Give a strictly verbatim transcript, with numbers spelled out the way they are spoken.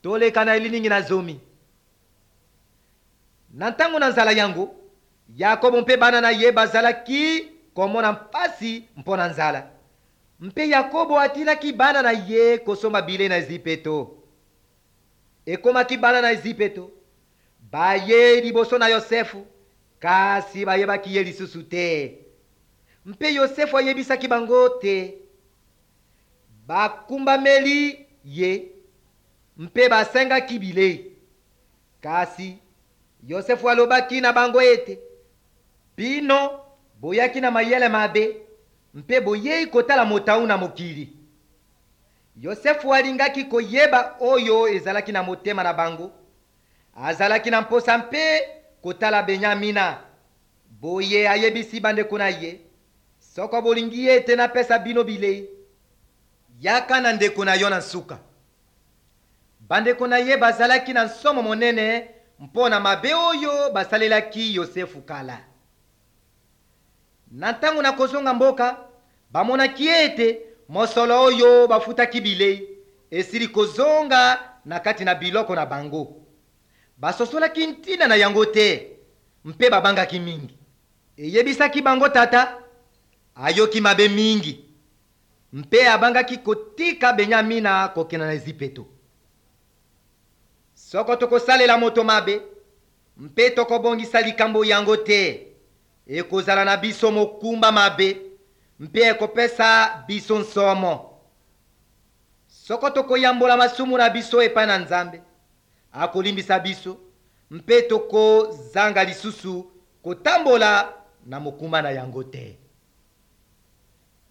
tolekana iliningi na zomi. Nantangu na nzala yangu, Yakobo mpe bana na ye bazalaki komona mpasi mpona nzala. Mpe Yakobo atilaki bana na ye kosomba bile na Ezipeto. Ekomaki bana na Ezipeto, baye liboso na Yosefu, kasi bayebaki ye lisusu te. Mpe Yosefu ayebisaki bango te. Bakumbameli ye, mpe basengaki bile. Kasi Yosefu alobaki na bango ete, bino boyaki na mayele mabe, mpe boyei kotala motawu na mokili. Yosefu alingaki koyeba oyo ezalaki na motema na bango. Azalaki na mposa mpe kotala Benyamina. Boye ayebisi bandeko na ye, soko bolingi ete napesa bino bile, yaka na ndeko na yo na nsuka. Bandeko na ye bazalaki na nsomo monene mpona mabe oyo basalelaki Yosefu kala. Na ntango na kozonga mboka, bamonaki ete mosolo oyo bafutaki bile esili kozonga na kati na biloko na bango. Basosolaki ntina na yango te, mpe babangaki mingi. Eyebisaki bango tata ayoki mabe mingi, mpe abangaki kotika Benyamina kokena na Ezipeto. Soko tokosalela moto mabe, mpe tokobongisa likambo yango te, ekozala na biso mokumba mabe, mpe ekopesa biso nsomo. Soko tokoyambola masumu na biso epai na Nzambe, akolimbisa biso, mpe tokozanga lisusu kotambola na mokumba na yango te.